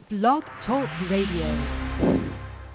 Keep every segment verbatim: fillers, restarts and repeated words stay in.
Blog Talk Radio.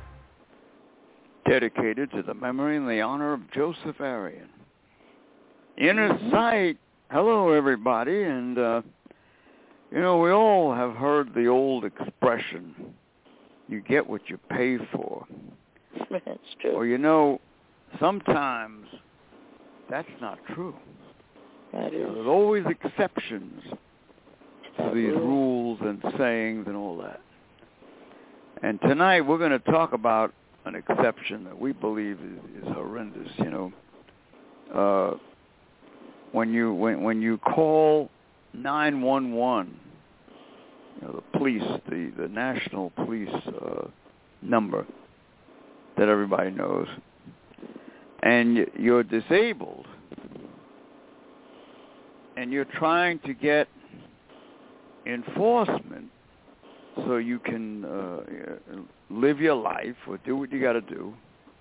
Dedicated to the memory and the honor of Joseph Arian. Inner sight. Hello, everybody. And, uh, you know, we all have heard the old expression, you get what you pay for. That's true. Or, you know, sometimes that's not true. That is. There's always exceptions to these rules and sayings and all that. And tonight we're going to talk about an exception that we believe is, is horrendous. You know, uh, when you when when you call nine one one, you know, the police, the the national police uh, number that everybody knows, and you're disabled, and you're trying to get enforcement so you can uh, live your life or do what you got to do.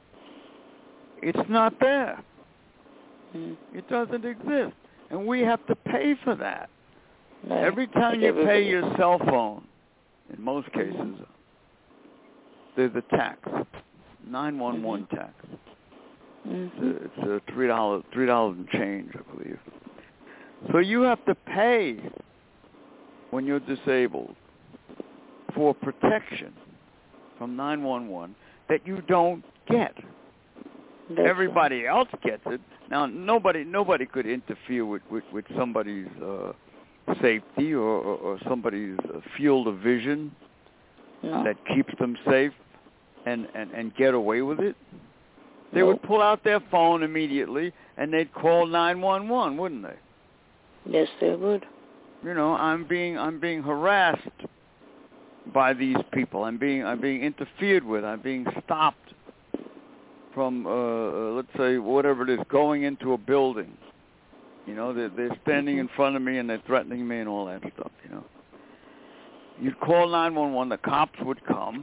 It's not there. Mm. It doesn't exist. And we have to pay for that. No, Every time you pay your cell phone, in most cases, mm-hmm. there's a tax, nine one one mm-hmm. tax. Mm-hmm. It's a, it's a three dollars, three dollars and change, I believe. So you have to pay when you're disabled for protection from nine one one that you don't get. That's Everybody right. else gets it. Now, nobody nobody could interfere with, with, with somebody's uh, safety or, or, or somebody's uh, field of vision no. that keeps them safe and, and, and get away with it. They nope. would pull out their phone immediately and they'd call nine one one, wouldn't they? Yes, they would. You know, I'm being I'm being harassed by these people. I'm being I'm being interfered with. I'm being stopped from uh, uh, let's say whatever it is, going into a building. You know, they're they're standing in front of me and they're threatening me and all that stuff. You know, you'd call nine one one. The cops would come,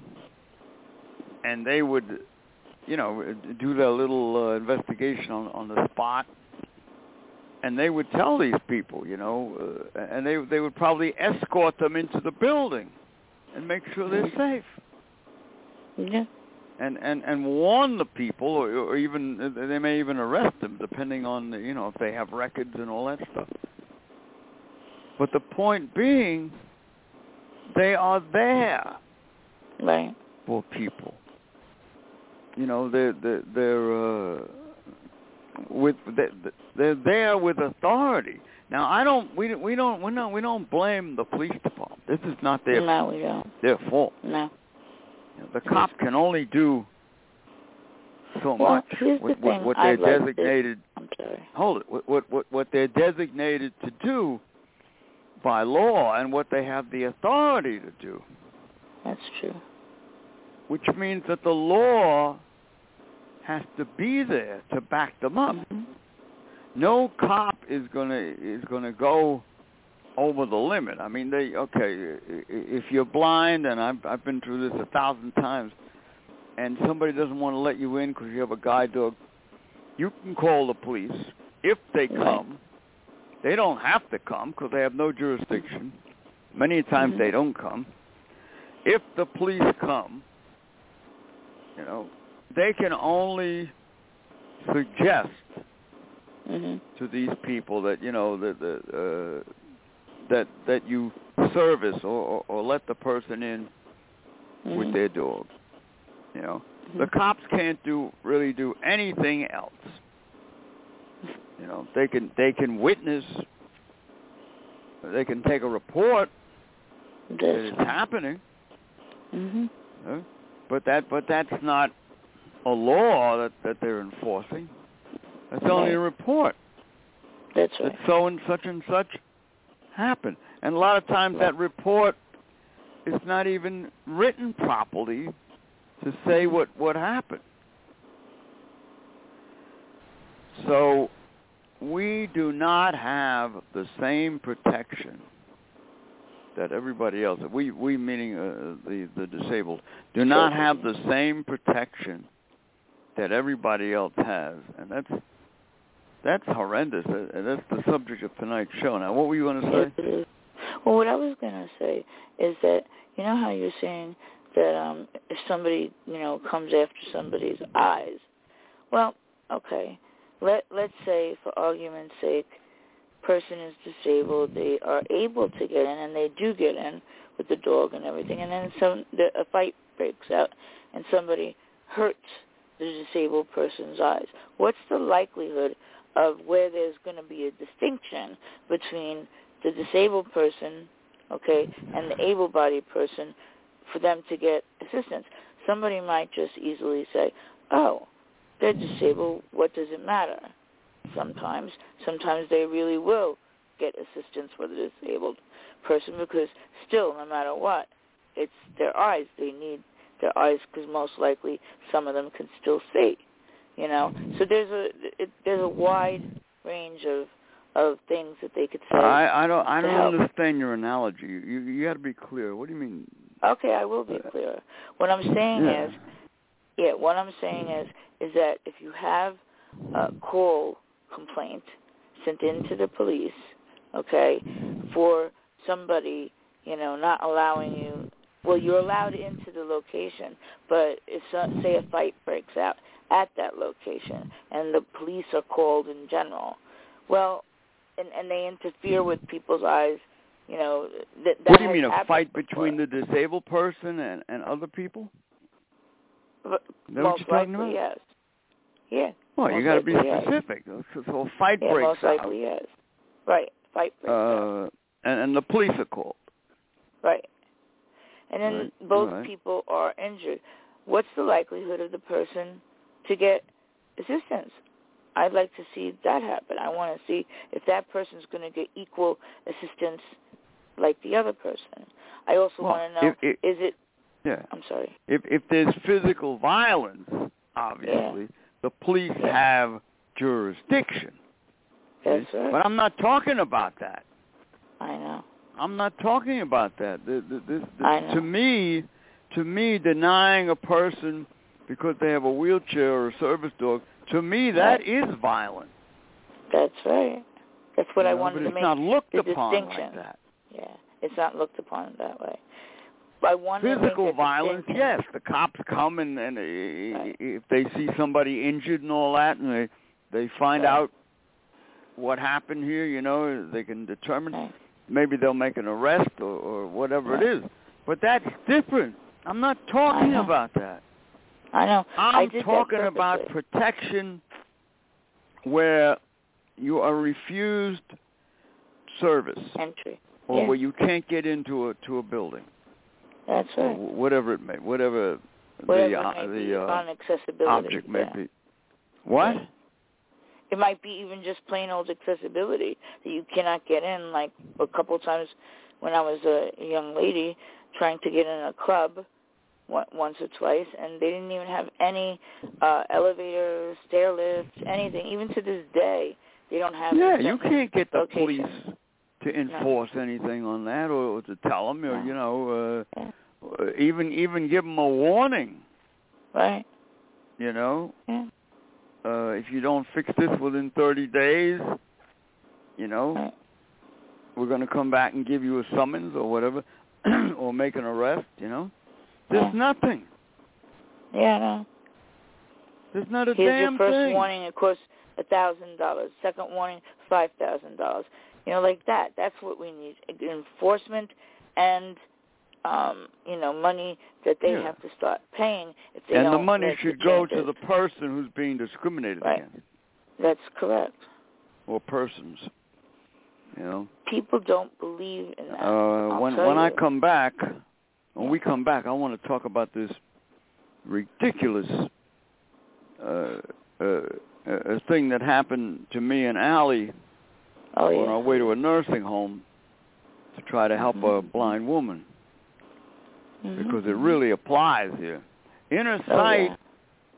and they would, you know, do their little uh, investigation on on the spot. And they would tell these people, you know, uh, and they they would probably escort them into the building and make sure they're safe. Yeah. And and, and warn the people, or, or even they may even arrest them, depending on the, you know, if they have records and all that stuff. But the point being, they are there right. for people. You know, they're they're. they're uh, With they're there with authority. Now I don't. We we don't. We don't. We don't blame the police department. This is not their. No, we don't. Their fault. No. You know, the cop can only do so well, much. Here's what, the what, thing. what they're like designated. This. I'm sorry. Hold it. What, what what what they're designated to do by law and what they have the authority to do. That's true. Which means that the law has to be there to back them up. Mm-hmm. No cop is gonna is gonna go over the limit. I mean, they okay. If you're blind, and I've I've been through this a thousand times, and somebody doesn't want to let you in because you have a guide dog, you can call the police if they come. They don't have to come because they have no jurisdiction. Many times mm-hmm. they don't come. If the police come, you know, they can only suggest mm-hmm. to these people that, you know, that uh, that that you service or, or, or let the person in mm-hmm. with their dog. You know, mm-hmm. the cops can't do really do anything else. You know, they can they can witness, they can take a report That's that it's happening. Mm-hmm. You know? But that but that's not a law that, that they're enforcing. That's right. only a report. That's right. That so and such and such happened. And a lot of times that report is not even written properly to say what, what happened. So we do not have the same protection that everybody else, we, we meaning uh, the, the disabled, do not have the same protection that everybody else has. And that's that's horrendous. And that's the subject of tonight's show. Now, what were you going to say? Well, what I was going to say is that, you know how you're saying that um, if somebody, you know, comes after somebody's eyes, well, okay, let, let's say, for argument's sake, person is disabled, they are able to get in, and they do get in with the dog and everything, and then some the, a fight breaks out, and somebody hurts the disabled person's eyes. What's the likelihood of where there's going to be a distinction between the disabled person, okay, and the able-bodied person for them to get assistance? Somebody might just easily say, oh, they're disabled, what does it matter? Sometimes, sometimes they really will get assistance for the disabled person because still, no matter what, it's their eyes. They need their eyes because most likely some of them can still see, you know. So there's a it, there's a wide range of of things that they could say. I, I don't I don't help. understand your analogy. You you got to be clear. What do you mean? Okay, I will be clear. What I'm saying yeah. is, yeah, what I'm saying is is that if you have a call complaint sent into the police, okay, for somebody, you know, not allowing you, well, you're allowed into the location, but if, uh, say, a fight breaks out at that location and the police are called in general, well, and, and they interfere with people's eyes, you know, that, that What do you has mean, a fight before. between the disabled person and, and other people? But Is that most what you're talking likely, about? yes. Yeah. Well, you got to be specific. Yes. So, so a fight yeah, breaks most likely, out. yes. Right, fight breaks uh, out. And, and the police are called. Right. And then right. both right. people are injured. What's the likelihood of the person to get assistance? I'd like to see that happen. I want to see if that person's going to get equal assistance like the other person. I also well, want to know, if, if, is it... Yeah. I'm sorry. If if there's physical violence, obviously, yeah. the police yeah. have jurisdiction. That's see? right. But I'm not talking about that. I know. I'm not talking about that. The, the, the, the, I know. To me, to me, denying a person because they have a wheelchair or a service dog, to me, that right. is violent. That's right. That's what you I know, wanted but to it's make not looked the upon distinction. like that. Yeah, it's not looked upon that way. I wanted Physical to make violence, yes. The cops come and, and right. if they see somebody injured and all that, and they they find right. out what happened here, you know, they can determine. Right. Maybe they'll make an arrest or, or whatever right. it is. But that's different. I'm not talking about that. I know. I'm I did talking that about protection where you are refused service. Entry. Or yeah. where you can't get into a to a building. That's right. Or whatever it may, whatever, whatever the it uh, may be, the uh, unaccessibility. object may yeah. be. What? Yeah. It might be even just plain old accessibility that you cannot get in. Like a couple of times when I was a young lady trying to get in a club once or twice, and they didn't even have any uh, elevator, stair lifts, anything. Even to this day, they don't have. Yeah, you can't get the locations. police to enforce no. anything on that, or to tell them, or no. you know, uh, yeah. even even give them a warning. Right. You know. Yeah. Uh, if you don't fix this within thirty days, you know, right. we're going to come back and give you a summons or whatever, or make an arrest. You know, there's yeah. nothing. Yeah, no. There's not a Here's damn your first thing. warning, it costs a thousand dollars. Second warning, five thousand dollars. You know, like that. That's what we need: enforcement and, um, you know, money that they yeah. have to start paying if they and don't the money make should the go to changes. the person who's being discriminated right. against. That's correct. Or persons. You know. People don't believe in that. Uh, when tell when you. I come back, when yeah. we come back, I want to talk about this ridiculous uh, uh, uh, thing that happened to me and Allie oh, on yeah. our way to a nursing home to try to help mm-hmm. a blind woman, mm-hmm. because it really applies here. Inner oh, Sight, yeah.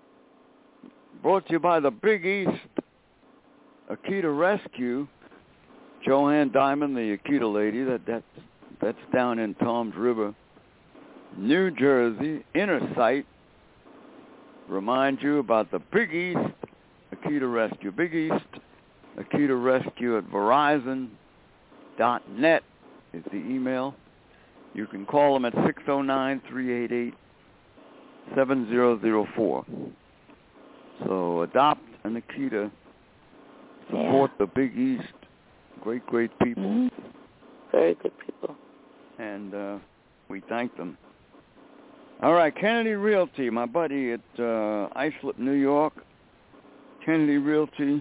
brought to you by the Big East Akita Rescue. Joanne Diamond, the Akita lady, that that's, that's down in Toms River, New Jersey. Inner Sight remind you about the Big East Akita Rescue. Big East Akita Rescue at Verizon dot net. is the email. You can call them at six oh nine, three eight eight, seven zero zero four. So Adopt and Nikita support yeah. the Big East. Great, great people. Mm-hmm. Very good people. And uh, we thank them. All right, Kennedy Realty, my buddy at uh, Islip, New York. Kennedy Realty.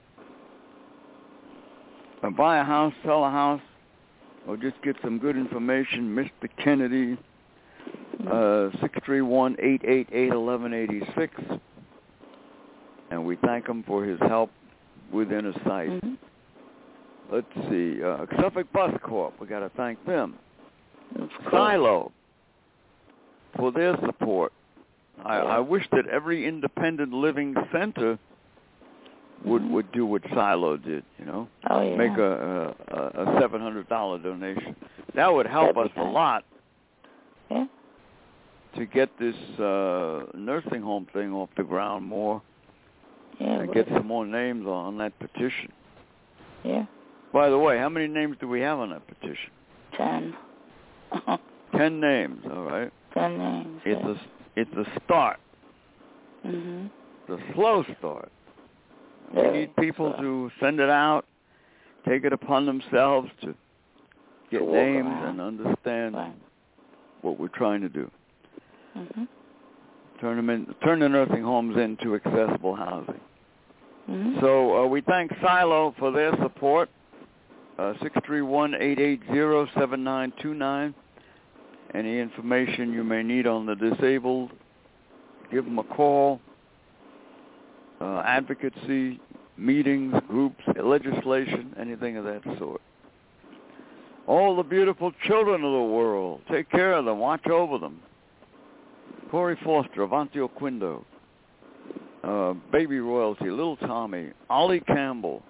Uh, buy a house, sell a house, or just get some good information. Mister Kennedy, uh, six three one, eight eight eight, one one eight six. And we thank him for his help with Inner Sight. Mm-hmm. Let's see. Uh, Suffolk Bus Corp, we got to thank them. Mm-hmm. Silo, for their support. I, yeah. I wish that every independent living center would, mm-hmm. would do what Silo did, you know. Oh, yeah. Make a, a, a seven hundred dollars donation. That would help That'd us be a nice. lot Yeah. to get this uh, nursing home thing off the ground more Yeah. and get some more names on that petition. Yeah. By the way, how many names do we have on that petition? Ten. Ten names, all right. Ten names. It's yeah. a it's a start. Mhm. It's a slow start. We Very need people slow. to send it out, take it upon themselves to get To walk names around. and understand Right. what we're trying to do. Mhm. Turn them in, turn the nursing homes into accessible housing. Mhm. So uh, we thank Silo for their support. Uh, six three one, eight eight zero, seven nine two nine. Any information you may need on the disabled, give them a call. Uh, advocacy, meetings, groups, legislation, anything of that sort. All the beautiful children of the world, take care of them, watch over them. Corey Foster, Avantio Quindo, uh, Baby Royalty, Little Tommy, Ollie Campbell,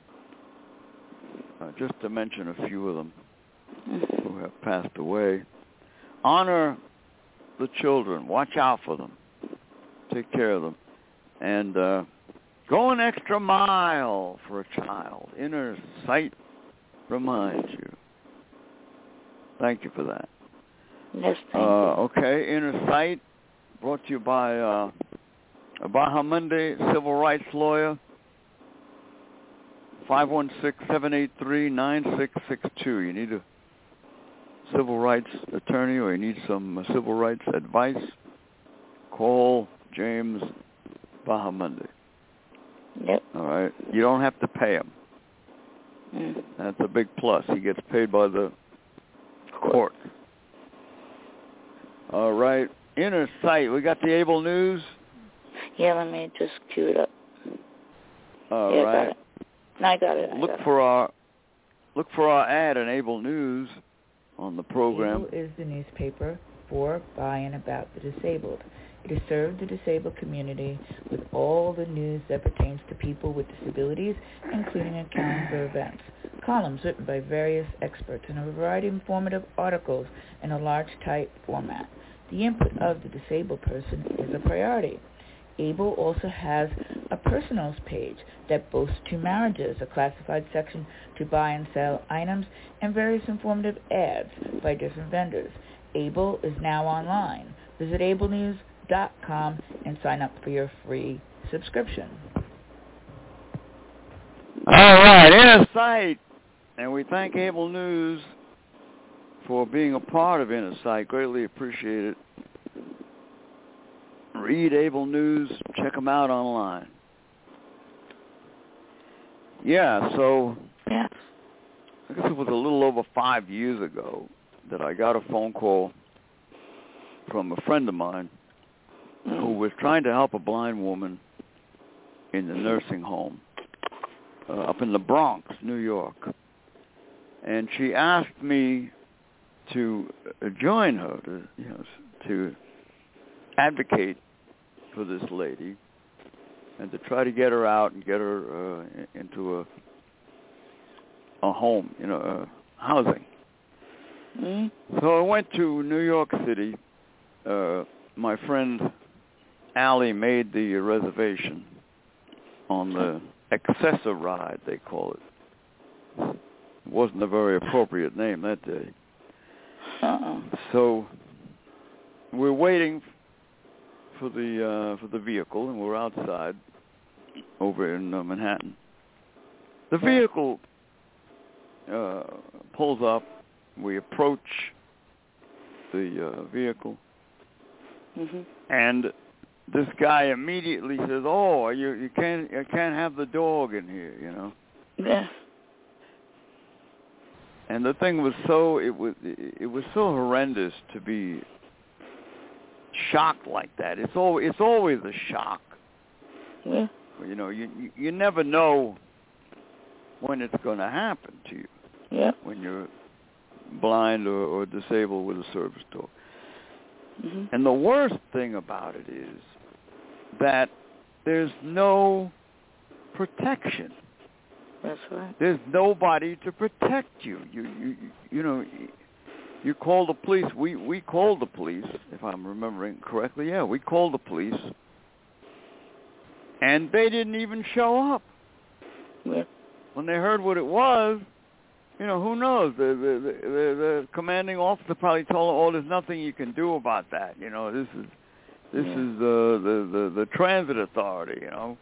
uh, just to mention a few of them who have passed away. Honor the children. Watch out for them. Take care of them. And uh, go an extra mile for a child. Inner Sight reminds you. Thank you for that. Yes, thank uh, you. Okay, Inner Sight, brought to you by uh, Baha Monday, civil rights lawyer, five one six, seven eight three, nine six six two. You need a civil rights attorney or you need some uh, civil rights advice, call James Bahamundi. Yep. All right. You don't have to pay him. Mm. That's a big plus. He gets paid by the court. All right. Inner Sight. We got the Able News. Yeah, let me just cue it up. All yeah, right. I got it. No, I got it. I Look got for it. our look for our ad in Able News on the program. Able is the newspaper for, by, and about the disabled. It has served the disabled community with all the news that pertains to people with disabilities, including accounts of events, columns written by various experts, and a variety of informative articles in a large type format. The input of the disabled person is a priority. Able also has a personals page that boasts two marriages, a classified section to buy and sell items, and various informative ads by different vendors. Able is now online. Visit able news dot com and sign up for your free subscription. All right, Inner Sight. And we thank Able News for being a part of Inner Sight. Greatly appreciate it. Read Able News. Check them out online. Yeah, so Yeah. I guess it was a little over five years ago that I got a phone call from a friend of mine Mm. who was trying to help a blind woman in the nursing home uh, up in the Bronx, New York. And she asked me to uh, join her, to, you know, to advocate for this lady and to try to get her out and get her uh, into a a home, you know, uh, housing. Mm. So I went to New York City. Uh, my friend Allie made the reservation on the Accessor ride, they call it. wasn't a very appropriate name that day. Uh-uh. So we're waiting for the uh, for the vehicle, and we're outside over in uh, Manhattan. The vehicle uh, pulls up. We approach the uh, vehicle, mm-hmm. and this guy immediately says, "Oh, you you can't you can't have the dog in here," you know. Yeah. And the thing was so it was it was so horrendous to be shocked like that. It's al it's always a shock. Yeah. You know, you you, you never know when it's going to happen to you. Yeah. When you're blind or, or disabled with a service dog. Mm-hmm. And the worst thing about it is that there's no protection. That's right. There's nobody to protect you. You you you know, you call the police. We we called the police, if I'm remembering correctly. Yeah, we called the police, and they didn't even show up. Yeah. When they heard what it was, you know, who knows? The the the, the, the commanding officer probably told them, "Oh, there's nothing you can do about that. You know, this is this yeah. is uh, the the the transit authority. You know."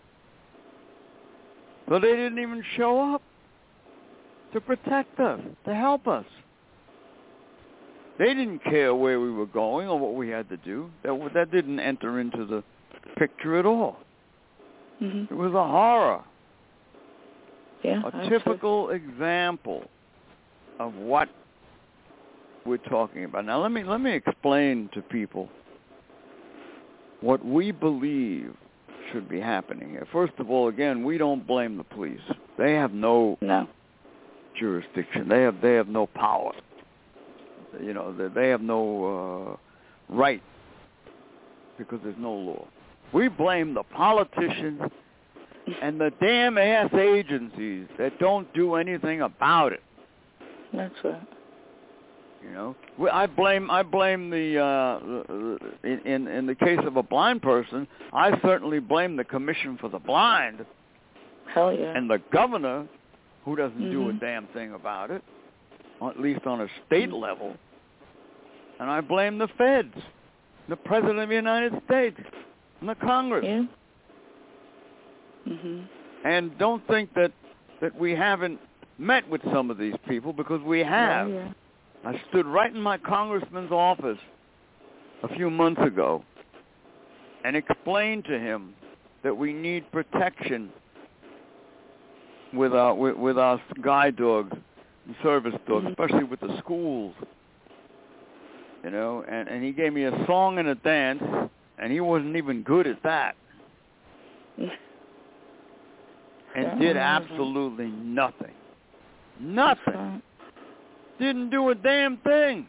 So they didn't even show up to protect us, to help us. They didn't care where we were going or what we had to do. That that didn't enter into the picture at all. Mm-hmm. It was a horror. Yeah, A typical example of what we're talking about. Now let me let me explain to people what we believe should be happening here. First of all, again, we don't blame the police. They have no no. jurisdiction. They have they have no power. You know, they, they have no uh, right because there's no law. We blame the politicians and the damn ass agencies that don't do anything about it. That's right. You know, I blame I blame the uh, in, in in the case of a blind person, I certainly blame the Commission for the Blind. Hell yeah. And the governor, who doesn't mm-hmm. do a damn thing about it, at least on a state mm-hmm. level. And I blame the feds, the President of the United States, and the Congress. Yeah. Mm-hmm. And don't think that that we haven't met with some of these people, because we have. Yeah, yeah. I stood right in my congressman's office a few months ago and explained to him that we need protection with our with, with our guide dogs and service dogs, mm-hmm. especially with the schools. You know, and, and he gave me a song and a dance, and he wasn't even good at that. And did absolutely nothing. Nothing. Didn't do a damn thing.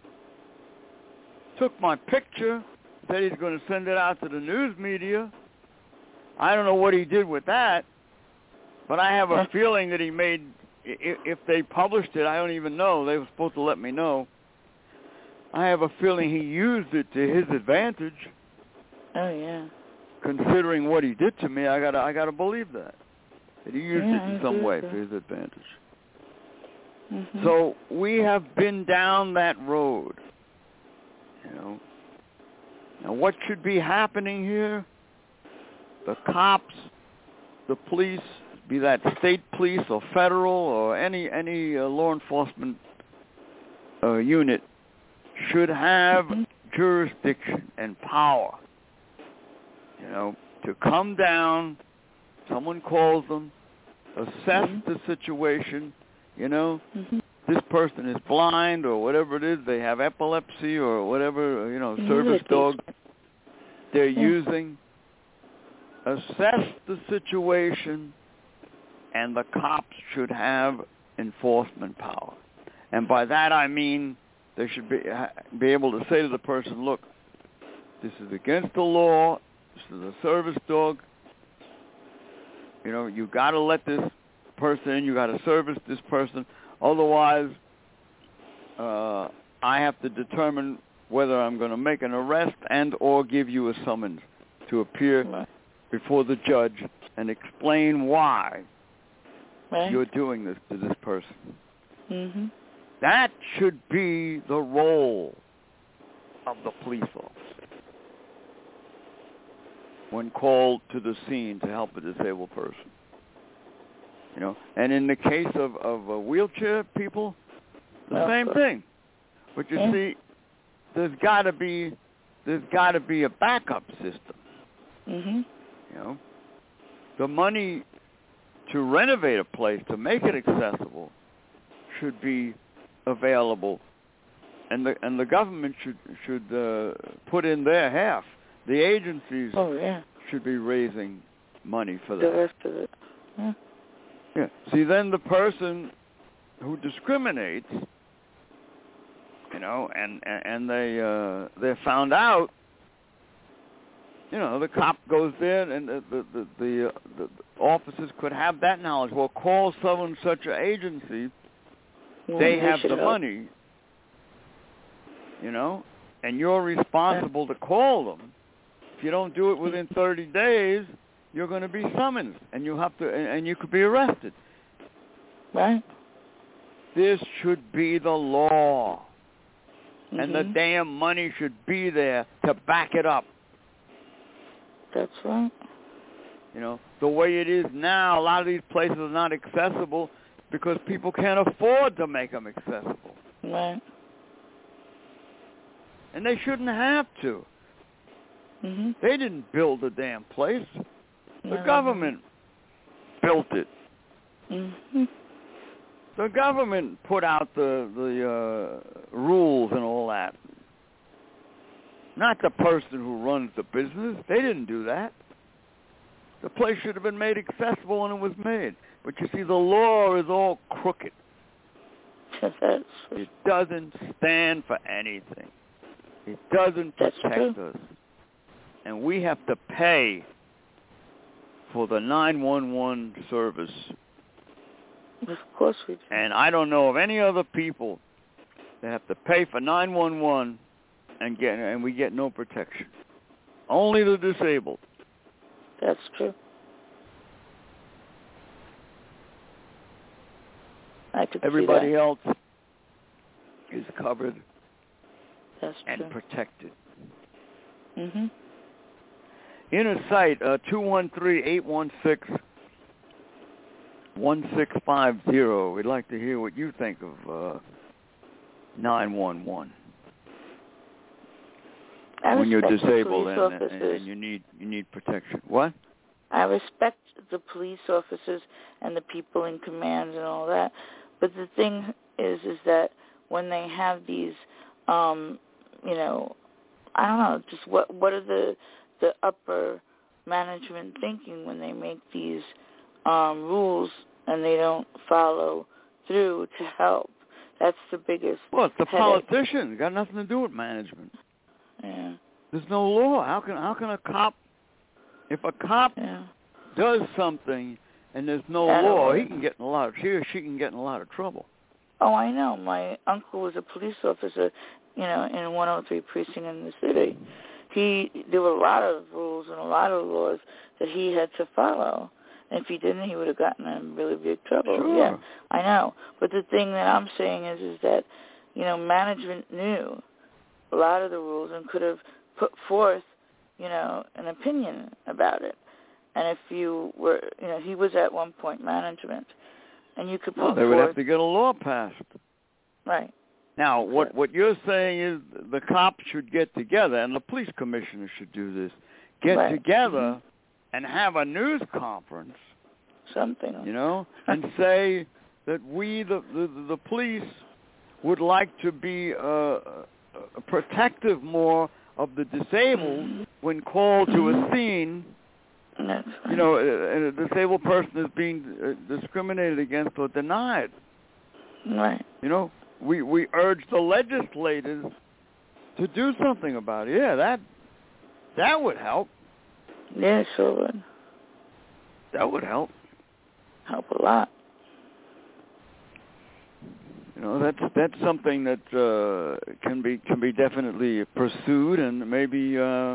Took my picture, said he's going to send it out to the news media. I don't know what he did with that, but I have a feeling that he made, if they published it, I don't even know. They were supposed to let me know. I have a feeling he used it to his advantage. Oh, yeah. Considering what he did to me, I gotta, I gotta believe that. That he used yeah, it in some way for his advantage. Mm-hmm. So we have been down that road, you know. Now what should be happening here? The cops, the police, be that state police or federal or any any uh, law enforcement uh, unit, should have mm-hmm. jurisdiction and power, you know, to come down. Someone calls them, assess mm-hmm. the situation. You know, mm-hmm. this person is blind or whatever it is. They have epilepsy or whatever, you know, service dog they're yeah. using. Assess the situation, and the cops should have enforcement power. And by that I mean they should be be able to say to the person, look, this is against the law. This is a service dog. You know, you got to let this person in. You got to service this person. Otherwise, uh, I have to determine whether I'm going to make an arrest and or give you a summons to appear right. before the judge and explain why right. you're doing this to this person. Mhm. That should be the role of the police officer when called to the scene to help a disabled person. You know, and in the case of of uh, wheelchair people, the Well, same thing. But you yeah. see, there's got to be there's got to be a backup system. Mhm. You know, the money to renovate a place to make it accessible should be available, and the and the government should should uh, put in their half. The agencies Oh yeah. should be raising money for that. The rest of it. Yeah. Yeah. See, then the person who discriminates, you know, and and, and they uh, they're found out. You know, the cop goes there, and the the the, the, uh, the officers could have that knowledge. Well, call someone such an agency. Well, they they have the help. money, you know, and you're responsible to call them. If you don't do it within thirty days, you're going to be summoned, and you have to, and, and you could be arrested. Right. This should be the law, Mhm. and the damn money should be there to back it up. That's right. You know, the way it is now, a lot of these places are not accessible because people can't afford to make them accessible. Right. And they shouldn't have to. Mhm. They didn't build the damn place. The No, government built it. Mhm. The government put out the the uh, rules and all that. Not the person who runs the business. They didn't do that. The place should have been made accessible when it was made. But you see, the law is all crooked. That's It doesn't stand for anything. It doesn't That's protect true. us. And we have to pay for the nine one one service. Of course we do. And I don't know of any other people that have to pay for nine one one and get and we get no protection. Only the disabled. That's true. I could Everybody see that. else is covered That's and true. protected. Mhm. Inner Sight, uh, two one three, eight one six, one six five zero. We'd like to hear what you think of uh, nine one one. I When you're respect the disabled police and, and, officers. and you need you need protection. What? I respect the police officers and the people in command and all that. But the thing is, is that when they have these, um, you know, I don't know, just what what are the the upper management thinking when they make these um, rules and they don't follow through to help? That's the biggest. Well, it's the headache. politicians. Got nothing to do with management. Yeah. There's no law. How can how can a cop, if a cop Yeah. does something and there's no That law, or- he can get in a lot of he or she can get in a lot of trouble. Oh, I know. My uncle was a police officer, you know, in one oh three precinct in the city. He there were a lot of rules and a lot of laws that he had to follow. And if he didn't, he would have gotten in really big trouble. Sure. Yeah, I know. But the thing that I'm saying is, is that, you know, management knew a lot of the rules and could have put forth, you know, an opinion about it. And if you were, you know, he was at one point management, and you could put Well, they forth, would have to get a law passed. right. Now, what what you're saying is the cops should get together, and the police commissioner should do this, get Right. together Mm-hmm. and have a news conference, Something. you know, and say that we, the, the, the police, would like to be uh, protective more of the disabled Mhm. when called to Mhm. a scene. That's right. You know, a, a disabled person is being uh, discriminated against or denied. Right. You know, we we urge the legislators to do something about it. Yeah, that that would help. Yeah, sure would. That would help. Help a lot. You know, that's that's something that uh, can be can be definitely pursued, and maybe uh,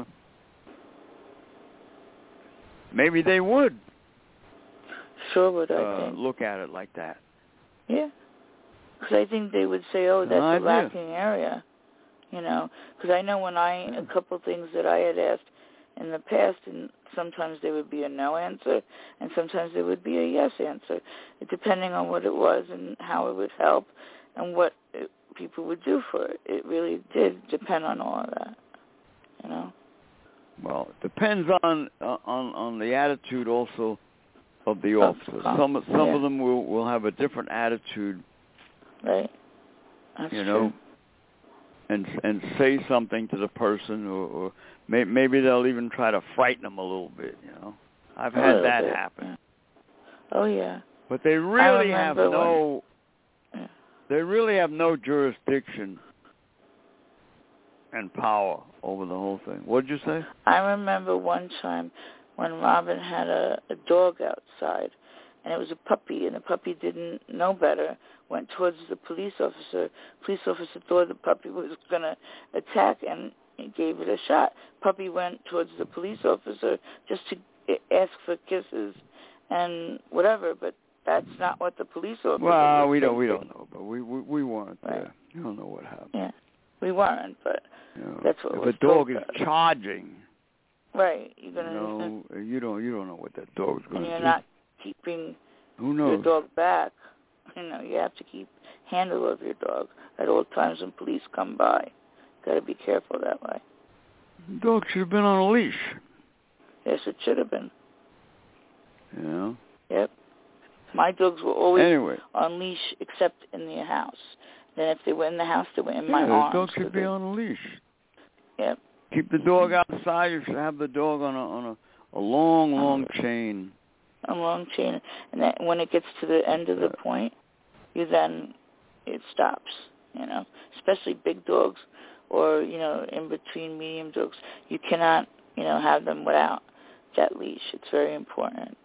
maybe they would Sure would, I uh, think. look at it like that. Yeah. Because I think they would say, oh, that's I a lacking area, you know. Because I know when I, a couple things that I had asked in the past, and sometimes there would be a no answer, and sometimes there would be a yes answer, depending on what it was and how it would help and what it, people would do for it. It really did depend on all of that, you know. Well, it depends on on on the attitude also of the officers. Oh, some some yeah. of them will will have a different attitude, right? That's you know, true. and and say something to the person, or, or may, maybe they'll even try to frighten them a little bit. You know, I've A had that bit, happen. Yeah. Oh yeah. But they really have no. When, yeah. They really have no jurisdiction and power over the whole thing. What did you say? I remember one time when Robin had a, a dog outside, and it was a puppy, and the puppy didn't know better, went towards the police officer. Police officer thought the puppy was going to attack, and he gave it a shot. Puppy went towards the police officer just to ask for kisses and whatever, but that's not what the police officer Well, was we don't, thinking. we don't know, but we we, we weren't right. there. You don't know what happened. Yeah, we weren't, but you know, that's what if was a dog is told us. charging, right, you're gonna, you know, you don't you don't know what that dog's going and to you're do. not keeping Who knows? your dog back. You know, you have to keep handle of your dog at all times when police come by. Got to be careful that way. The dog should have been on a leash. Yes, it should have been. You know. Yep. My dogs were always anyway. on leash except in the house. Then if they were in the house, they were in yeah, my the arms. dog should so be they, on a leash. Yep. Keep the dog outside. You should have the dog on a on a, a long, long oh. chain. A long chain, and then when it gets to the end of the point, you then it stops. You know, especially big dogs, or you know, in between medium dogs, you cannot you know have them without that leash. It's very important.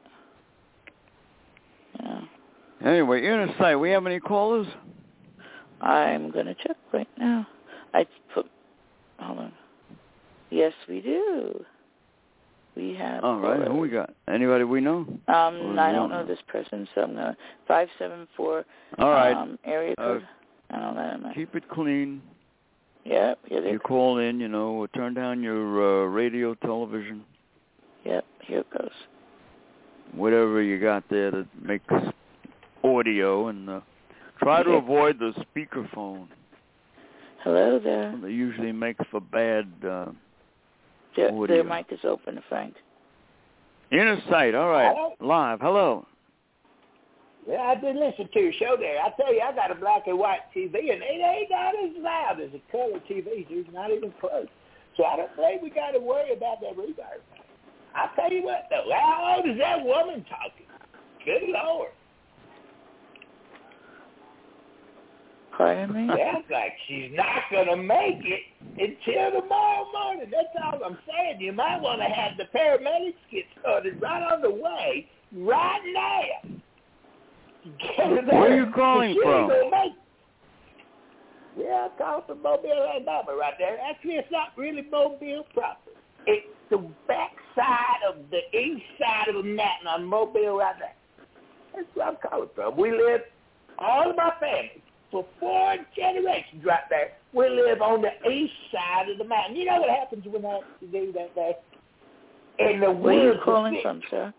You know. Anyway, you're in a site. We have any callers? I'm gonna check right now. I put. Hold on. Yes, we do. We have. All right. Who we got? Anybody we know? Um, I don't know this person, so I'm gonna five seven four. All right. Um, area code. Uh, I don't know. Keep it clean. Yep. Here they you call in, you know, turn down your uh, radio, television. Yep. Here it goes. Whatever you got there that makes audio, and uh, try yep. to avoid the speakerphone. Hello there. They usually make for bad. Uh, Their, their mic is open, Frank. Inner sight, all right. Hello? Live, hello. Yeah, I did listen to your show there. I tell you, I got a black and white T V, and it ain't not as loud as a color T V. It's not even close. So I don't think we got to worry about that reverb. I'll tell you what, though. How old is that woman talking? Good Lord. Pardon me? Sounds like she's not going to make it until tomorrow morning. That's all I'm saying. You might want to have the paramedics get started right on the way, right now. Where are you calling from? Yeah, I call from Mobile, Alabama right there. Actually, it's not really Mobile proper. It's the back side of the east side of the mountain on Mobile right there. That's where I'm calling from. We live, all of my family, for four generations right there, we live on the east side of the mountain. You know what happens when I do that there? In the Where are you woods calling from, sir?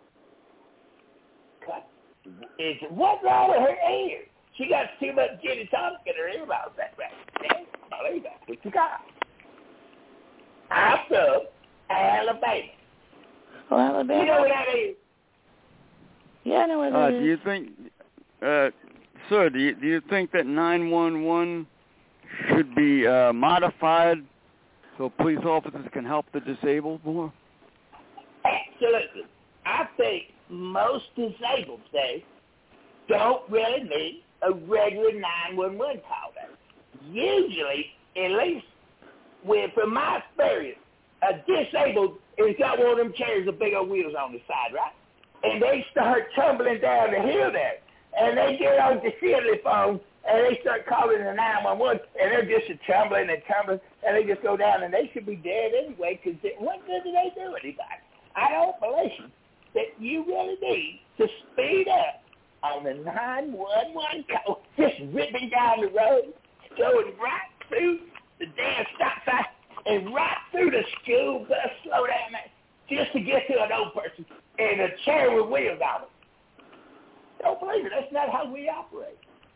Is what's wrong with her ear? She got too much gin and tonic in her ear about that right. Believe that. What you got? I'm from Alabama. Oh, Alabama. You know what that is? Yeah, I know what uh, that is. Do you think, uh, sir, do you, do you think that nine one one should be uh, modified so police officers can help the disabled more? Absolutely. I think most disabled, say, don't really need a regular nine one one call there. Usually, at least with, from my experience, a disabled has got one of them chairs with big old wheels on the side, right? And they start tumbling down the hill there. And they get on the cellular phone, and they start calling the nine one one, and they're just tumbling and tumbling, and they just go down, and they should be dead anyway, because what good do they do anybody? I don't believe that you really need to speed up on the nine one one call, just ripping down the road, going right through the damn stop sign and right through the school bus slow down there just to get to an old person in a chair with wheels on it. Don't believe it. That's not how we operate.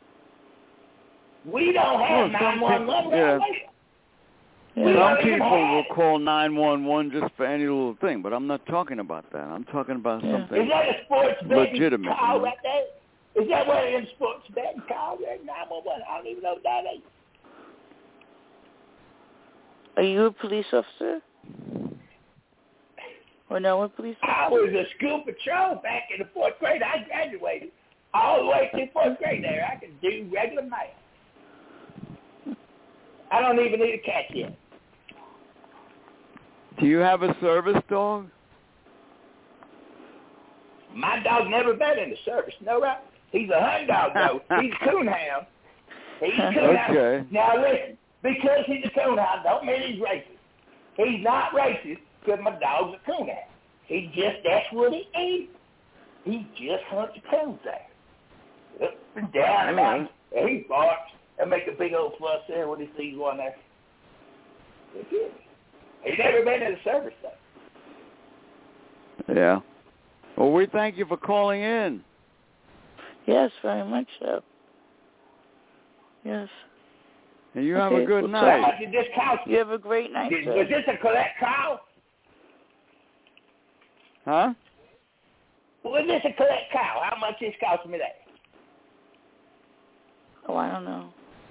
We don't have well, nine one one. Yeah. Yeah. Some people will call nine one one just for any little thing, but I'm not talking about that. I'm talking about Yeah. something Is that a sports betting legitimate. call You know? right there? Is that one of them sports betting calls there? nine one one. I don't even know what that is. Are you a police officer? Or no, a police officer? I was a school patrol back in the fourth grade. I graduated all the way to fourth grade there. I could do regular math. I don't even need a cat yet. Do you have a service dog? My dog never been in the service. No, right? He's a hunt dog, though. He's a coonhound. He's a coonhound. Okay. Now, listen, because he's a coonhound don't mean he's racist. He's not racist because my dog's a coonhound. He just, that's what he is. He just hunts coons there. Up and down and All out. And he barks and make a big old fuss there when he sees one there. That's it. He's never been in the service, though. Yeah. Well, we thank you for calling in. Yes, very much so. Yes. And you have Okay, a good well, So how night. much did this cost? You have a great night, Did, sir. was this a collect call? Huh? Was this a collect call? How much this cost me that? Oh, I don't know.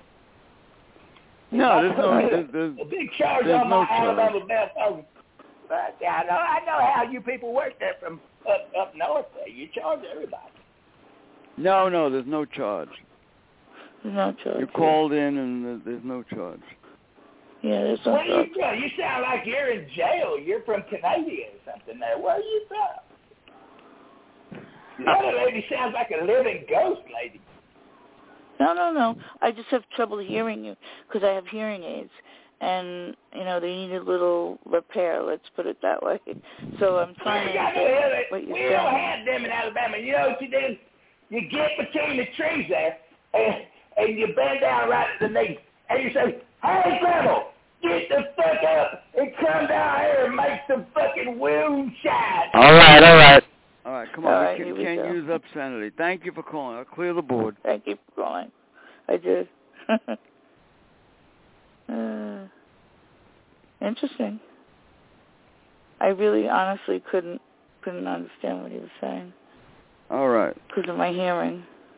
No, there's no, there's, there's, a big charge there's on no my charge. Alabama Bell phone. But yeah, I know, I know how you people work there from up up north. There, you charge everybody. no, no, there's no charge. There's no charge. You called in and there's- there's no charge. Yeah, there's no Where are charge. you from? You sound like you're in jail. You're from Canada or something. There, where are you from? The other lady sounds like a living ghost lady. No, no, no. I just have trouble hearing you because I have hearing aids. And, you know, they need a little repair, let's put it that way. So I'm trying to You got to get hear it. what you're We saying. don't have them in Alabama. You know what you do? You get between the trees there, and, and you bend down right at the knee, and you say, "Hey, Grandma, get the fuck up and come down here and make some fucking moonshine." All right, all right. All right, come on. All we right, can, here we can't go. use obscenity. Thank you for calling. I'll clear the board. Thank you for calling. I did. uh, interesting. I really honestly couldn't couldn't understand what he was saying All right. because of my hearing.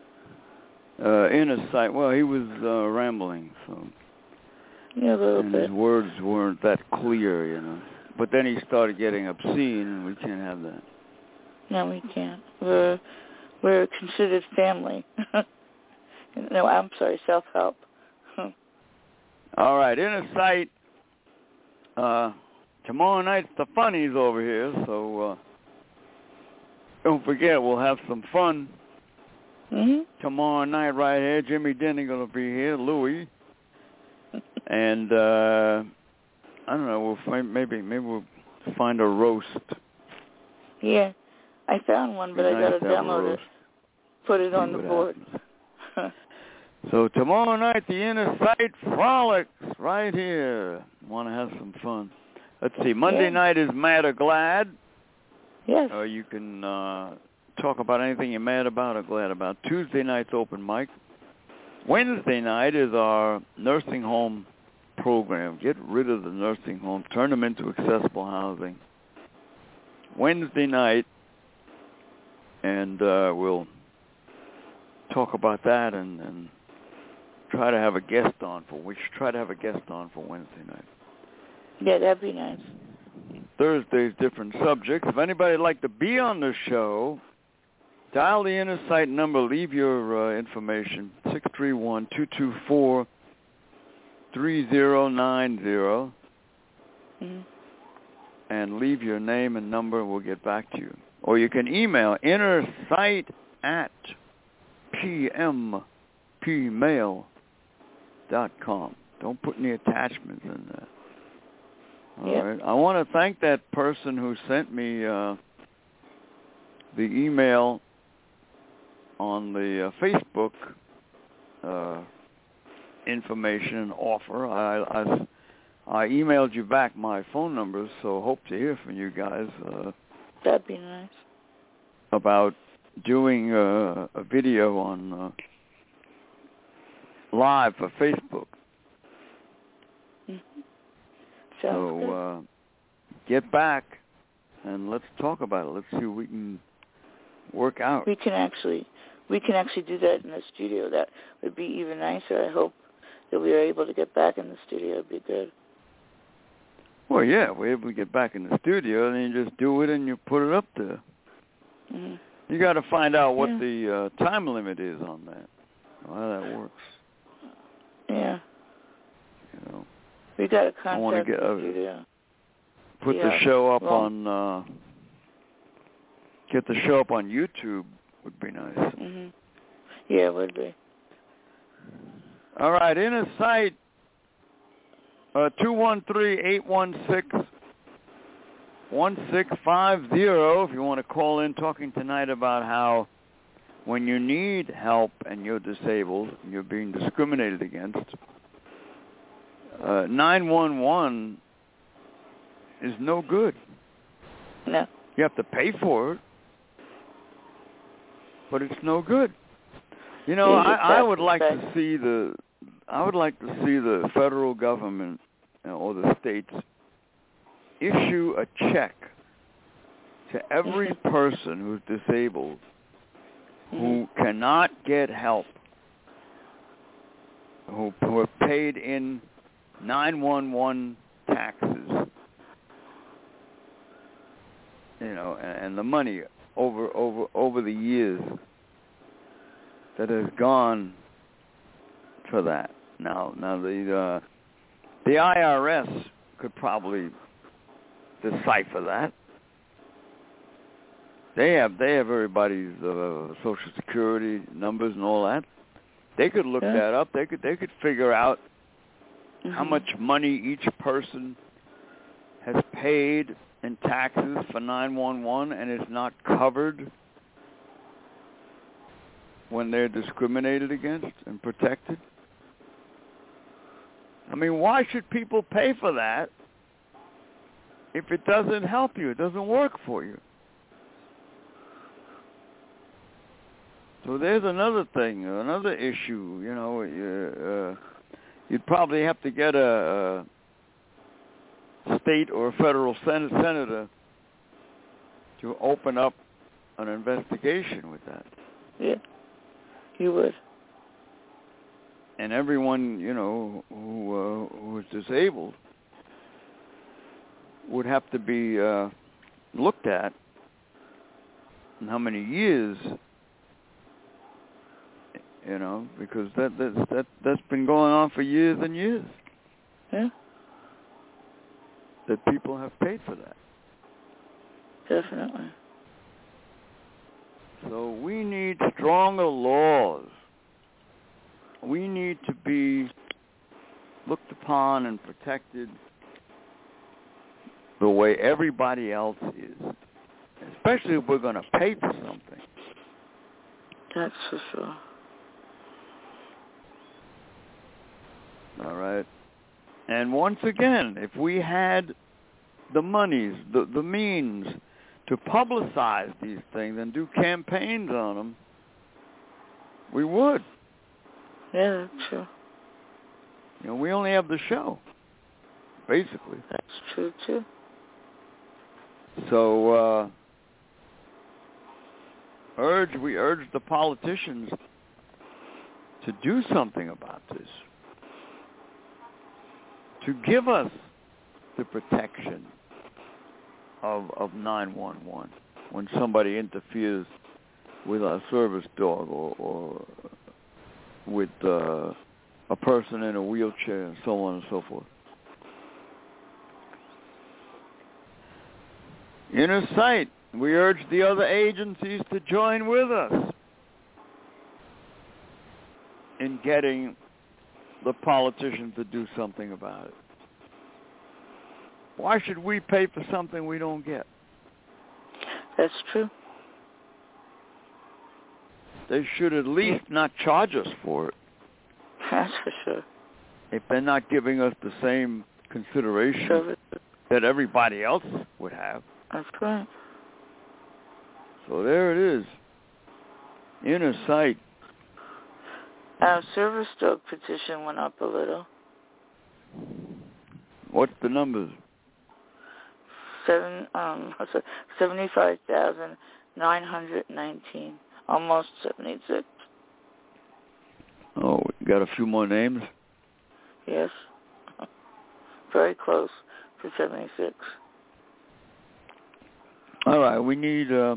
Uh, inner sight. Well, he was uh, rambling, so Yeah, a little and bit. his words weren't that clear, you know. But then he started getting obscene, and we can't have that. No, we can't. We're we're considered family. No, I'm sorry, self-help. All right, inner sight. Uh, tomorrow night's the funnies over here, so uh, don't forget we'll have some fun Mm-hmm. tomorrow night right here. Jimmy Denny gonna be here, Louie, and uh, I don't know. We'll find maybe maybe we'll find a roast. Yeah, I found one, but Be I nice got to to have a download it, roast. put it on See the what board. happens. So tomorrow night, the Inner Sight Frolics right here. Want to have some fun. Let's see. Monday Yeah. night is Mad or Glad. Yes. Uh, you can uh, talk about anything you're mad about or glad about. Tuesday night's open mic. Wednesday night is our nursing home program. Get rid of the nursing home. Turn them into accessible housing. Wednesday night, and uh, we'll talk about that and, and try to have a guest on for we should try to have a guest on for Wednesday night. Yeah, that'd be nice. Thursday's different subjects. If anybody'd like to be on the show, dial the Inner Sight number, leave your uh, information, six three one, two two four, three zero nine zero, Mm-hmm. and leave your name and number, we'll get back to you. Or you can email innersight at p m p mail dot com. Don't put any attachments in there. All Yep. right. I want to thank that person who sent me uh, the email on the uh, Facebook uh, information offer. I, I, I emailed you back my phone numbers, so hope to hear from you guys. Uh, That'd be nice. About doing uh, a video on uh, live for Facebook. Mm-hmm. Sounds so good. Uh, get back and let's talk about it. Let's see what we can work out. We can actually, we can actually do that in the studio. That would be even nicer. I hope that we are able to get back in the studio. It'd be good. Well, yeah, we're able to get back in the studio, and you just do it and you put it up there. Mm-hmm. You got to find out what yeah. the uh, time limit is on that, how that works. Yeah. You know, we got to contact I want to get the uh, studio. put yeah. the show up well, on. Uh, get the show up on YouTube would be nice. Mm-hmm. Yeah, it would be. All right, Inner Sight. Uh, two one three, eight one six, one six five zero if you want to call in, talking tonight about how when you need help and you're disabled, you're being discriminated against, uh, nine one one is no good. No. You have to pay for it, but it's no good. You know, I, I would like to see the, I would like to see the federal government or the states issue a check to every person who's disabled who cannot get help, who, who are paid in nine one one taxes, you know, and, and the money over over over the years that has gone for that. Now, now the uh, the I R S could probably decipher that. They have they have everybody's uh, Social Security numbers and all that. They could look yeah. that up. They could they could figure out mm-hmm. how much money each person has paid in taxes for nine one one and is not covered when they're discriminated against and protected. I mean, why should people pay for that if it doesn't help you? It doesn't work for you. So there's another thing, another issue. You know, uh, you'd probably have to get a, a state or a federal sen- senator to open up an investigation with that. Yeah, you would. And everyone, you know, who uh, who is disabled would have to be uh, looked at and how many years, you know, because that that that that's been going on for years and years. Yeah. That people have paid for that. Definitely. So we need stronger laws. We need to be looked upon and protected the way everybody else is, especially if we're going to pay for something. That's for sure. All right. And once again, if we had the monies, the, the means to publicize these things and do campaigns on them, we would. Yeah, that's true. You know, we only have the show, basically. That's true, too. So, uh, urge, we urge the politicians to do something about this, to give us the protection of, of nine one one when somebody interferes with our service dog or, or with uh, a person in a wheelchair and so on and so forth. Inner Sight, we urge the other agencies to join with us in getting the politicians to do something about it. Why should we pay for something we don't get? That's true. they should at least not charge us for it. That's for sure. If they're not giving us the same consideration Sure. that everybody else would have. That's right. So there it is. Inner sight. Our service dog petition went up a little. What's the numbers? Seven, um, seventy-five thousand nine hundred nineteen, almost seventy-six. Oh, we got a few more names? Yes. Very close to seventy-six. All right, we need uh,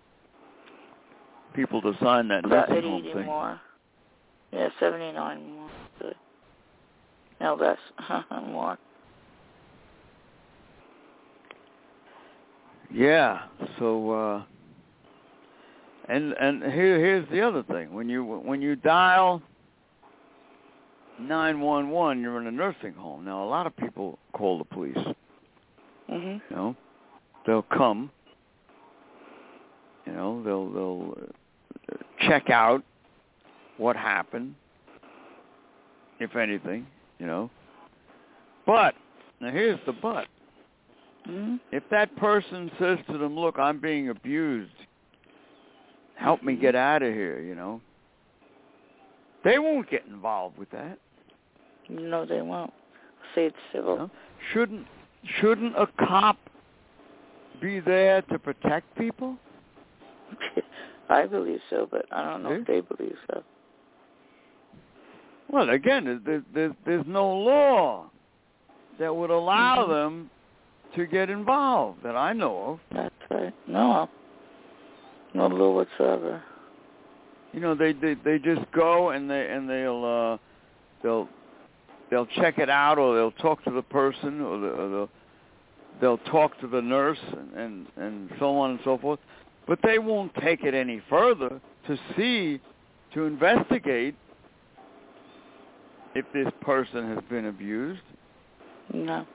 people to sign that About nursing home eighty thing. more. Yeah, seventy-nine more. Good. No less. More. Yeah. So, uh, and and here here's the other thing: when you when you dial nine one one, you're in a nursing home. Now, a lot of people call the police. Mhm. You know, they'll come. You know, they'll they'll check out what happened, if anything. You know, but now here's the but. Mm-hmm. If that person says to them, look, I'm being abused, help me get out of here, you know, they won't get involved with that. No, they won't. Say it's civil. You know? Shouldn't shouldn't a cop be there to protect people? I believe so, but I don't know See? if they believe so. Well, again, there's, there's, there's no law that would allow mm-hmm. them to get involved that I know of. That's right. No. No law whatsoever. You know, they they, they just go and they and they'll uh, they'll they'll check it out, or they'll talk to the person, or, the, or they'll they'll talk to the nurse, and, and and so on and so forth. But they won't take it any further to see, to investigate if this person has been abused. No.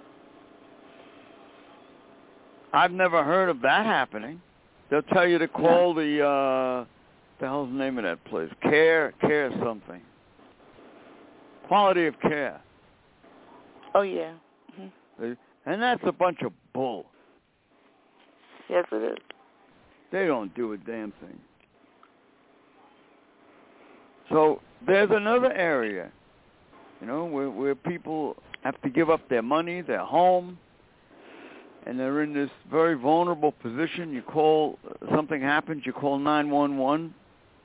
I've never heard of that happening. They'll tell you to call no. the, uh, the hell's the name of that place? Care, care something. Quality of care. Oh, yeah. Mm-hmm. And that's a bunch of bull. Yes, it is. They don't do a damn thing. So there's another area, you know, where, where people have to give up their money, their home, and they're in this very vulnerable position. You call, something happens, you call nine one one,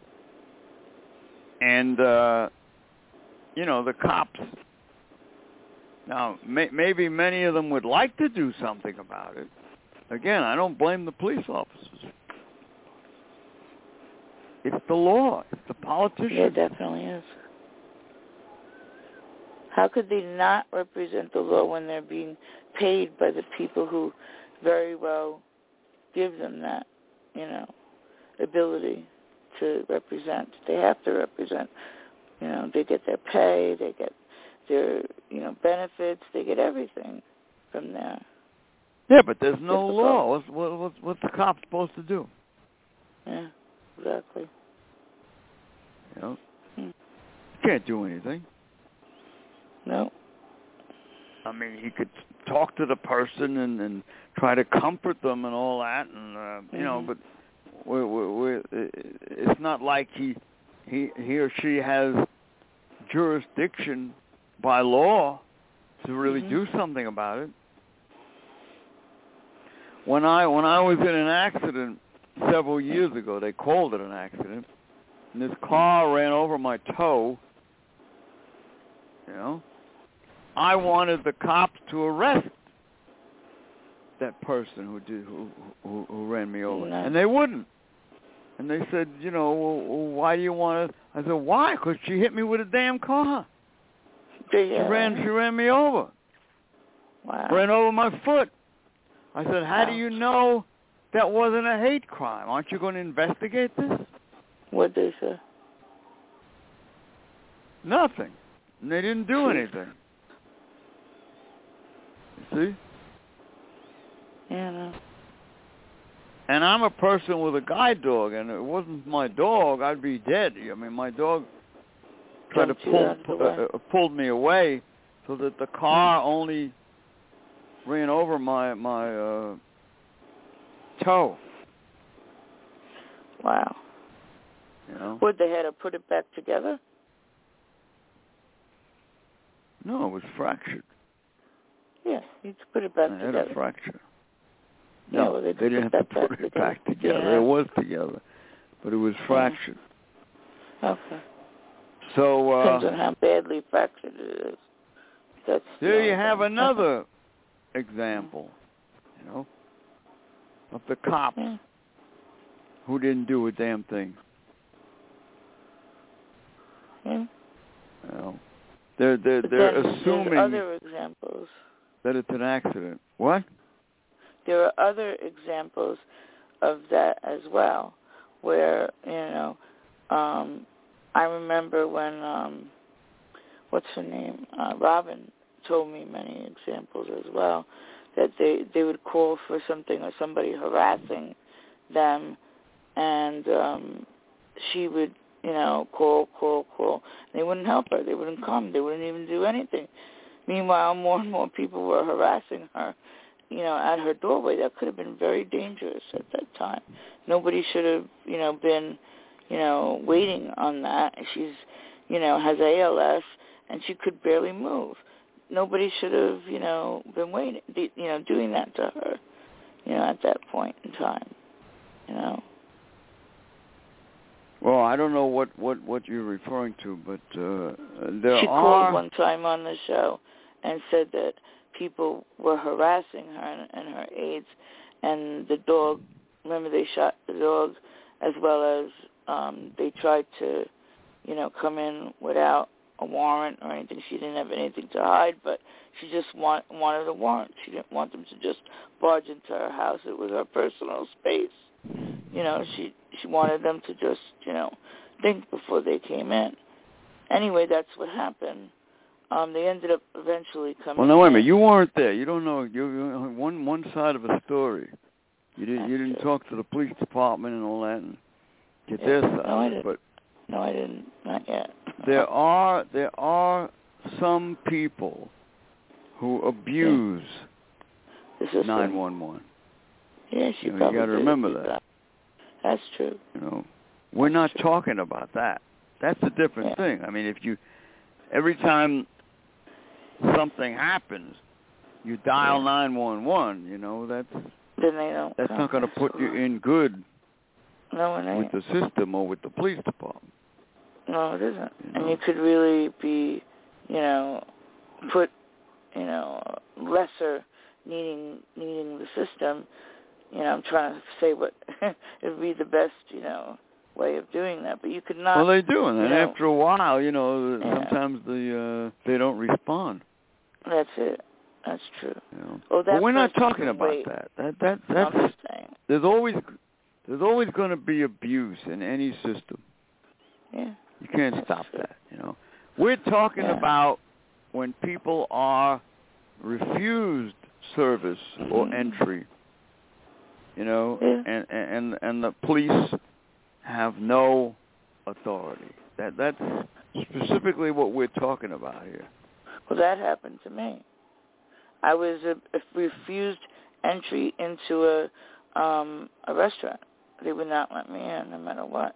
and, uh, you know, the cops, now, may, maybe many of them would like to do something about it. Again, I don't blame the police officers. It's the law. It's the politicians. Yeah, it definitely is. How could they not represent the law when they're being paid by the people who very well give them that, you know, ability to represent? They have to represent. You know, they get their pay, they get their, you know, benefits, they get everything from there. Yeah, but there's no Difficult. law. What's, what, what's, what's the cop supposed to do? Yeah, exactly. You know, hmm. can't do anything. No. I mean, he could talk to the person and, and try to comfort them and all that, and uh, mm-hmm. you know, but we're, we're, we're, it's not like he, he, he or she has jurisdiction by law to really mm-hmm. do something about it. When I when I was in an accident several years ago, they called it an accident, and this car ran over my toe. You know, I wanted the cops to arrest that person who did who who, who ran me over, no. and they wouldn't. And they said, you know, well, why do you want to? I said, why? Because she hit me with a damn car. Yeah. She ran she ran me over. Wow. Ran over my foot. I said, how do you know that wasn't a hate crime? Aren't you going to investigate this? What'd they say? Nothing. And they didn't do anything. You see? Yeah, no. and I'm a person with a guide dog, and it wasn't my dog, I'd be dead. I mean, my dog tried to pull, pu- uh, pulled me away so that the car only ran over my, my uh, toe. Wow. You know? Would they had to put it back together? No, it was fractured. Yeah, you put it back I together. had a fracture. Yeah, No, well, they, they didn't have to put it together. back together. Yeah. It was together, but it was fractured. Okay. So uh, depends on how badly fractured it is. That's there you the have thing. another example, you know, of the cops yeah. who didn't do a damn thing. Yeah. You know, they're they're But they're then assuming there's other examples. that it's an accident. What? There are other examples of that as well, where, you know, um, I remember when, um, what's her name, uh, Robin told me many examples as well, that they, they would call for something or somebody harassing them, and um, she would, you know, call, call, call. They wouldn't help her. They wouldn't come. They wouldn't even do anything. Meanwhile, more and more people were harassing her, you know, at her doorway. That could have been very dangerous at that time. Nobody should have, you know, been, you know, waiting on that. She's, you know, has A L S, and she could barely move. Nobody should have, you know, been waiting, you know, doing that to her, you know, at that point in time, you know. Well, I don't know what, what, what you're referring to, but uh, there she are... called one time on the show and said that people were harassing her and, and her aides, and the dog, remember they shot the dog, as well as um, they tried to, you know, come in without a warrant or anything. She didn't have anything to hide, but she just want, wanted a warrant. She didn't want them to just barge into her house. It was her personal space. You know, she she wanted them to just, you know, think before they came in. Anyway, that's what happened. Um, they ended up eventually coming. Well, now wait a minute. in. You weren't there. You don't know. You, you one one side of a story. You didn't. That's you didn't true. talk to the police department and all that and get Yeah. their side. No, I didn't. But no, I didn't. Not yet. there are there are some people who abuse nine one one. Yeah, she You know, probably you got to did. remember that. That's true. You know, we're That's not true. talking about that. That's a different Yeah. thing. I mean, if you every time something happens, you dial nine one one. You know, that's Then they don't. that's come. not going to put you in good No, it ain't. with the system or with the police department. No, it isn't. You know? And you could really be, you know, put, you know, lesser needing needing the system. You know, I'm trying to say what it would be the best, you know, way of doing that. But you could not. Well, they do, and then you know, after a while, you know, yeah. sometimes the uh, they don't respond. That's it. That's true. You know? Oh, that but we're not person talking can about wait. that. That that No, that's I'm just saying. there's always there's always going to be abuse in any system. Yeah. You can't That's stop true. that. You know, we're talking Yeah. about when people are refused service or entry. You know, Yeah. and, and and the police have no authority. That that's specifically what we're talking about here. Well, that happened to me. I was uh, refused entry into a um, a restaurant. They would not let me in, no matter what,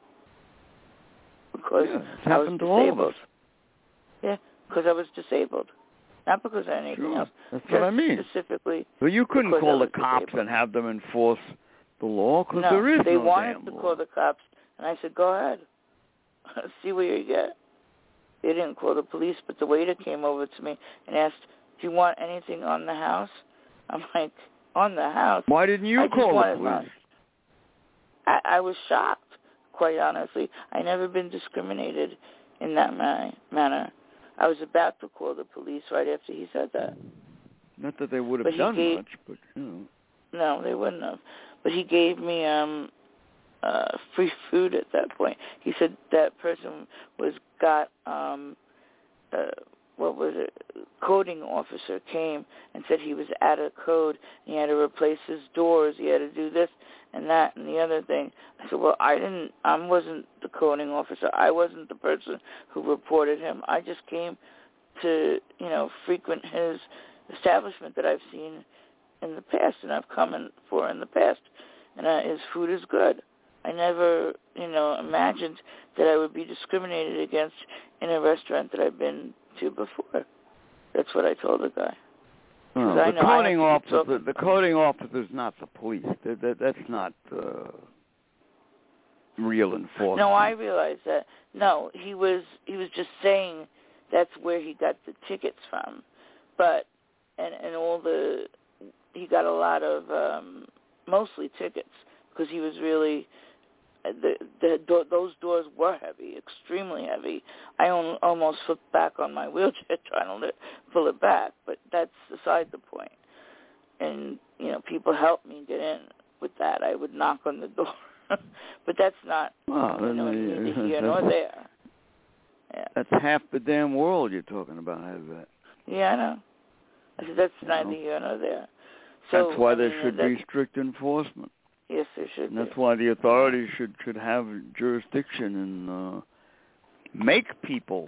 because Yeah, it's I was happened to all of disabled. us. Yeah, because I was disabled, not because of anything Sure. else. That's Just what I mean. Specifically. So you couldn't because call I the was cops disabled. and have them enforce the law because No, there is they no wanted damn to law. call the cops, and I said, "Go ahead, see what you get." They didn't call the police, but the waiter came over to me and asked, "Do you want anything on the house?" I'm like, "On the house?" Why didn't you I just call the wanted police? lunch. I, I was shocked, quite honestly. I never been discriminated in that ma- manner. I was about to call the police right after he said that. Not that they would have But he done gave- much, but you know. No, they wouldn't have. But he gave me um uh free food at that point. He said that person was got um uh what was it? Coding officer came and said he was out of code and he had to replace his doors. He had to do this, and that and the other thing. I said, well, I didn't, I wasn't the coding officer. I wasn't the person who reported him. I just came to, you know, frequent his establishment that I've seen in the past and I've come in for in the past. And uh, his food is good. I never, you know, imagined that I would be discriminated against in a restaurant that I've been to before. That's what I told the guy. No, I the know coding I officer, the, the coding officer is not the police. That, that, that's not uh, real enforcement. No, I realize that. No, he was he was just saying that's where he got the tickets from, but and and all the he got a lot of um, mostly tickets because he was really. The, the do, those doors were heavy, extremely heavy. I on, almost flipped back on my wheelchair trying to pull it back, but that's beside the point. And, you know, people helped me get in with that. I would knock on the door. But that's not, well, you know, uh, neither here nor there. Yeah. That's half the damn world you're talking about, has that. Yeah, I know. I said that's you neither know? here nor there. So, that's why I there mean, should be strict enforcement. Yes, there should and that's be. why the authorities should, should have jurisdiction and uh, make people,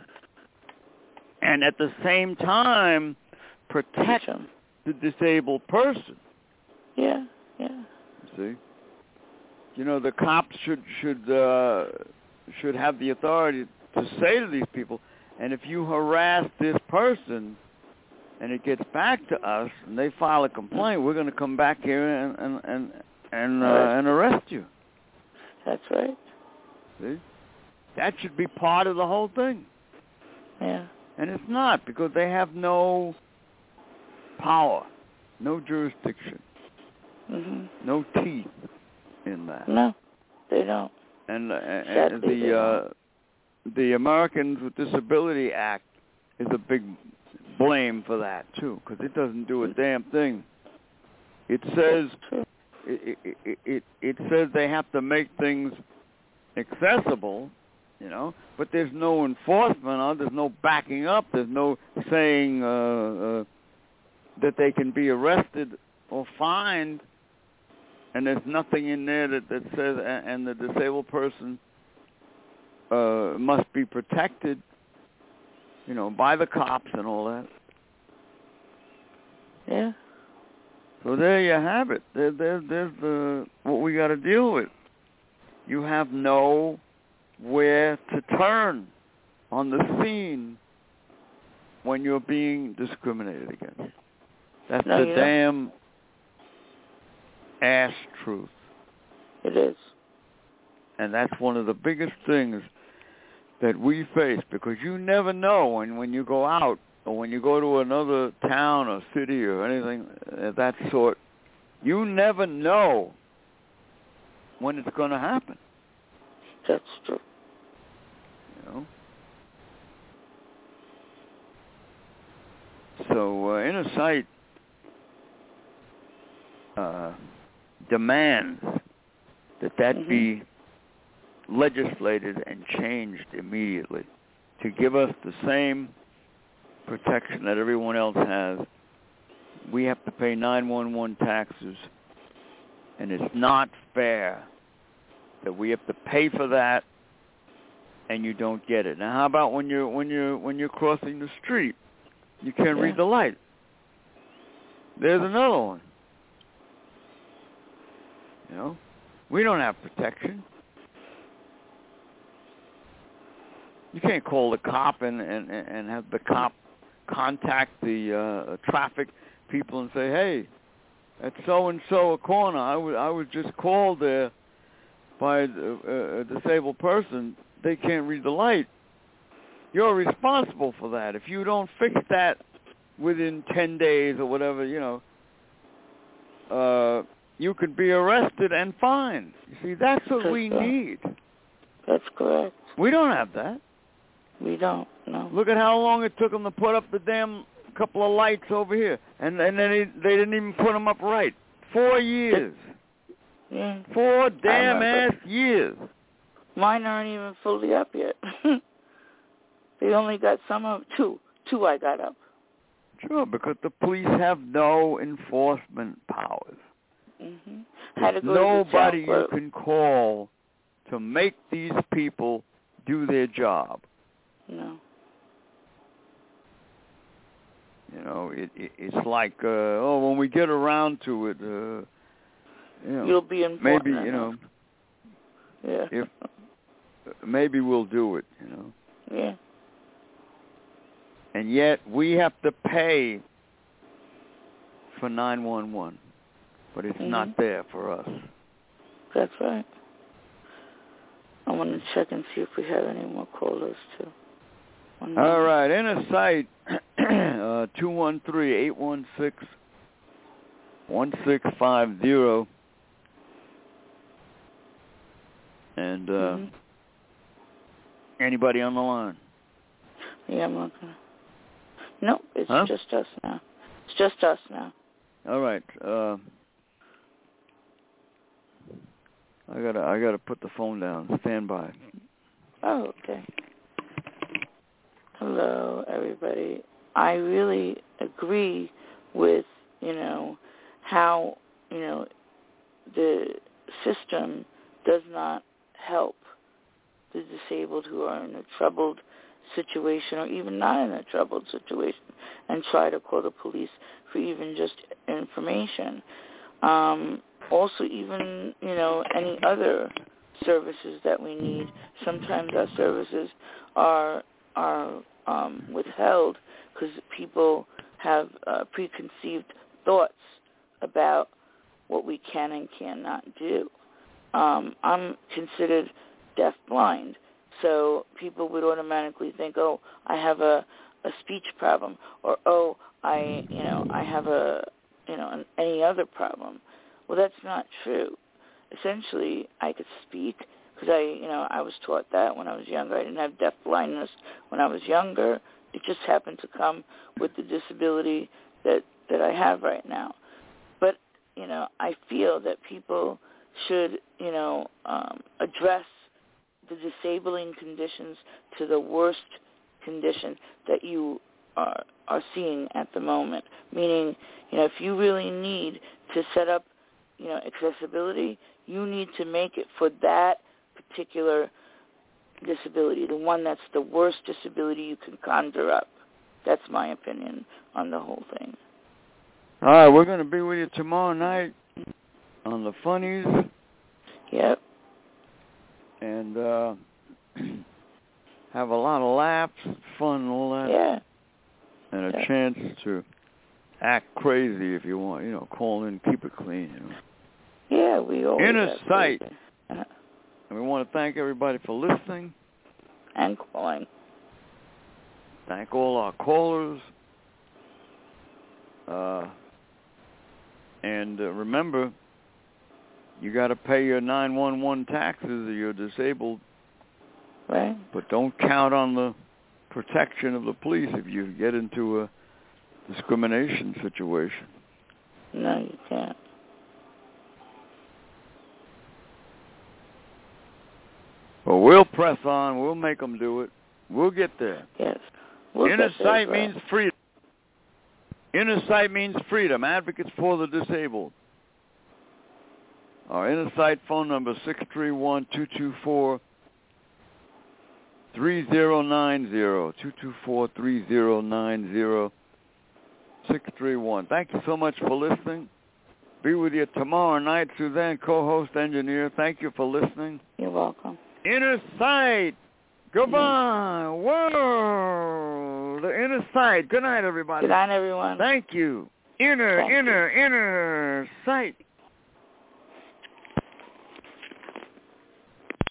and at the same time, protect the disabled person. Yeah, yeah. See? You know, the cops should should uh, should have the authority to say to these people, and if you harass this person, and it gets back to us, and they file a complaint, we're going to come back here and and and and, uh, and arrest you. That's right. See, that should be part of the whole thing. Yeah. And it's not, because they have no power, no jurisdiction, mm-hmm. no teeth in that. No, they don't. And, uh, and the uh, the Americans with Disability Act is a big blame for that too, because it doesn't do a damn thing. It says it, it it it says they have to make things accessible, you know, but there's no enforcement on. There's no backing up. There's no saying uh, uh, that they can be arrested or fined. And there's nothing in there that, that says, and the disabled person uh, must be protected, you know, by the cops and all that. Yeah. So there you have it. There, there, there's the what we got to deal with. You have no where to turn on the scene when you're being discriminated against. That's no, the damn ass truth. It is. And that's one of the biggest things that we face, because you never know when, when you go out or when you go to another town or city or anything of that sort, you never know when it's going to happen. That's true. You know? So uh, Inner Sight uh, demands that that mm-hmm. be legislated and changed immediately to give us the same protection that everyone else has. We have to pay nine one one taxes, and it's not fair that we have to pay for that and you don't get it. Now, how about when you're when you're when you're crossing the street, you can't yeah. read the light? There's another one. You know, we don't have protection. You can't call the cop and, and, and have the cop contact the uh, traffic people and say, hey, at so-and-so a corner, I was, I was just called there by a, a disabled person. They can't read the light. You're responsible for that. If you don't fix that within ten days or whatever, you know, uh, you could be arrested and fined. You see, that's what that's we right. need. That's correct. We don't have that. We don't, no. Look at how long it took them to put up the damn couple of lights over here. And, and then they, they didn't even put them up right. Four years. Yeah. Four damn ass years. Mine aren't even fully up yet. They only got some of two. Two I got up. Sure, because the police have no enforcement powers. Mm-hmm. Had to There's go nobody to the you can call to make these people do their job. No. You know, it, it it's like, uh, oh, when we get around to it, uh, you know, you'll be important. maybe, you know, yeah. if maybe we'll do it, you know. Yeah. And yet we have to pay for nine one one, but it's mm-hmm. not there for us. That's right. I want to check and see if we have any more callers too. One All right, inner sight, uh, two one three, eight one six, one six five zero. And uh, mm-hmm. anybody on the line? Yeah, I'm looking. Nope, it's huh? just us now. It's just us now. All right. Uh, I gotta, I gotta put the phone down. Stand by. Oh, okay. Hello, everybody. I really agree with, you know, how, you know, the system does not help the disabled who are in a troubled situation or even not in a troubled situation and try to call the police for even just information. Um, also, even, you know, any other services that we need. Sometimes our services are are um, withheld because people have uh, preconceived thoughts about what we can and cannot do. Um, I'm considered deaf-blind, so people would automatically think, oh, I have a, a speech problem, or oh, I, you know, I have a, you know, an, any other problem. Well, that's not true. Essentially, I could speak because I, you know, I was taught that when I was younger. I didn't have deaf blindness when I was younger. It just happened to come with the disability that, that I have right now. But, you know, I feel that people should, you know, um, address the disabling conditions to the worst condition that you are, are seeing at the moment. Meaning, you know, if you really need to set up, you know, accessibility, you need to make it for that particular disability, the one that's the worst disability you can conjure up. That's my opinion on the whole thing. All right, we're going to be with you tomorrow night on the Funnies. Yep. And uh, have a lot of laughs, fun, and all that. Yeah. And a yeah. chance to act crazy if you want, you know, call in, keep it clean, you know. Yeah, we always Inner sight. Uh-huh. And we want to thank everybody for listening. And calling. Thank all our callers. Uh, and uh, remember, you got to pay your nine one one taxes if you're disabled. Right. But don't count on the protection of the police if you get into a discrimination situation. No, you can't. Well, we'll press on. We'll make them do it. We'll get there. Yes. We'll Inner get there, sight well. means freedom. Inner sight means freedom. Advocates for the disabled. Our Inner Sight phone number, six three one, two two four, three zero nine zero, two two four, three zero nine zero, six three one. Thank you so much for listening. Be with you tomorrow night. Suzanne, co-host, engineer. Thank you for listening. You're welcome. Inner Sight. Goodbye. Whoa. The Inner Sight. Good night, everybody. Good night, everyone. Thank you. Inner, Thank inner, you. inner sight.